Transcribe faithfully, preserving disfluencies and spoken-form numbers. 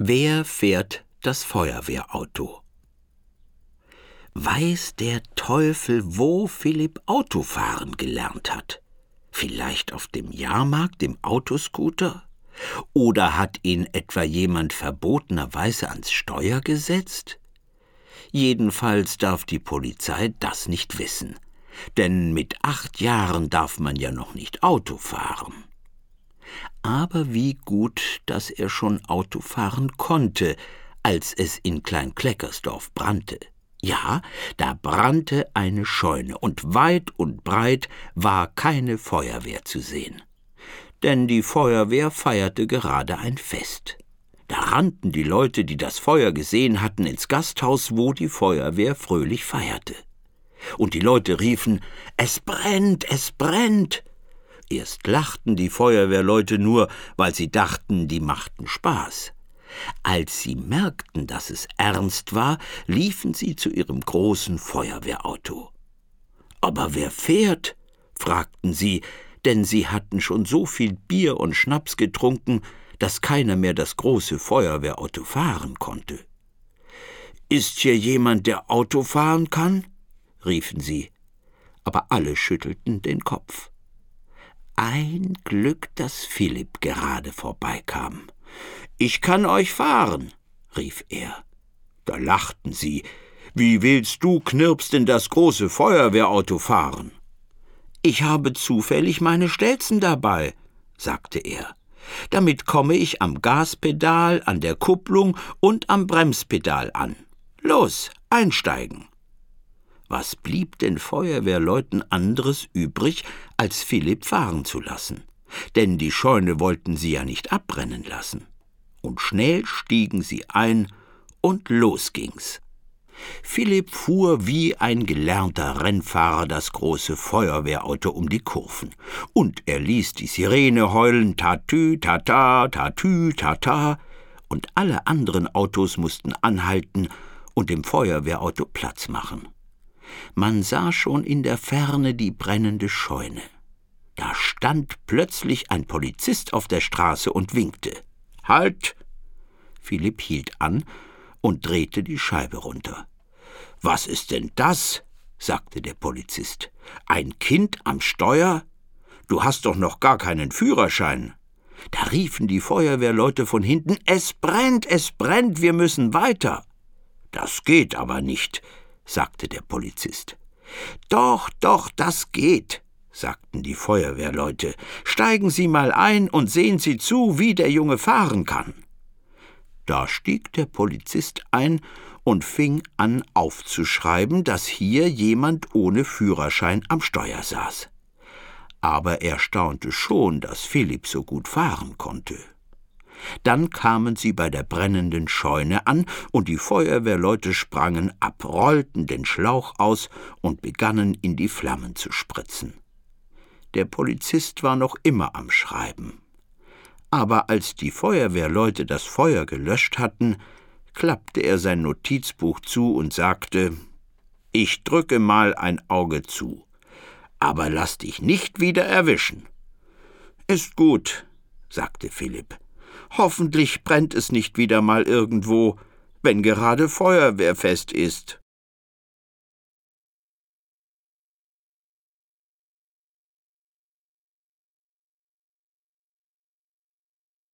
Wer fährt das Feuerwehrauto? Weiß der Teufel, wo Philipp Autofahren gelernt hat? Vielleicht auf dem Jahrmarkt, dem Autoscooter? Oder hat ihn etwa jemand verbotenerweise ans Steuer gesetzt? Jedenfalls darf die Polizei das nicht wissen, denn mit acht Jahren darf man ja noch nicht Auto fahren. Aber wie gut, dass er schon Auto fahren konnte, als es in Klein-Kleckersdorf brannte. Ja, da brannte eine Scheune, und weit und breit war keine Feuerwehr zu sehen. Denn die Feuerwehr feierte gerade ein Fest. Da rannten die Leute, die das Feuer gesehen hatten, ins Gasthaus, wo die Feuerwehr fröhlich feierte. Und die Leute riefen: »Es brennt, es brennt!« Erst lachten die Feuerwehrleute nur, weil sie dachten, die machten Spaß. Als sie merkten, dass es ernst war, liefen sie zu ihrem großen Feuerwehrauto. »Aber wer fährt?« fragten sie, denn sie hatten schon so viel Bier und Schnaps getrunken, dass keiner mehr das große Feuerwehrauto fahren konnte. »Ist hier jemand, der Auto fahren kann?« riefen sie, aber alle schüttelten den Kopf. Ein Glück, dass Philipp gerade vorbeikam. »Ich kann euch fahren«, rief er. Da lachten sie. »Wie willst du, Knirps, denn das große Feuerwehrauto fahren?« »Ich habe zufällig meine Stelzen dabei«, sagte er. »Damit komme ich am Gaspedal, an der Kupplung und am Bremspedal an. Los, einsteigen!« Was blieb den Feuerwehrleuten anderes übrig, als Philipp fahren zu lassen? Denn die Scheune wollten sie ja nicht abbrennen lassen. Und schnell stiegen sie ein, und los ging's. Philipp fuhr wie ein gelernter Rennfahrer das große Feuerwehrauto um die Kurven. Und er ließ die Sirene heulen, tatü, tata, tatü, tata. Und alle anderen Autos mussten anhalten und dem Feuerwehrauto Platz machen. Man sah schon in der Ferne die brennende Scheune. Da stand plötzlich ein Polizist auf der Straße und winkte. »Halt!« Philipp hielt an und drehte die Scheibe runter. »Was ist denn das?« sagte der Polizist. »Ein Kind am Steuer? Du hast doch noch gar keinen Führerschein.« Da riefen die Feuerwehrleute von hinten: »Es brennt, es brennt, wir müssen weiter.« »Das geht aber nicht«, sagte der Polizist. »Doch, doch, das geht«, sagten die Feuerwehrleute. »Steigen Sie mal ein und sehen Sie zu, wie der Junge fahren kann.« Da stieg der Polizist ein und fing an aufzuschreiben, dass hier jemand ohne Führerschein am Steuer saß. Aber er staunte schon, dass Philipp so gut fahren konnte. Dann kamen sie bei der brennenden Scheune an, und die Feuerwehrleute sprangen ab, rollten den Schlauch aus und begannen, in die Flammen zu spritzen. Der Polizist war noch immer am Schreiben. Aber als die Feuerwehrleute das Feuer gelöscht hatten, klappte er sein Notizbuch zu und sagte: »Ich drücke mal ein Auge zu, aber lass dich nicht wieder erwischen.« »Ist gut«, sagte Philipp. »Hoffentlich brennt es nicht wieder mal irgendwo, wenn gerade Feuerwehrfest ist.«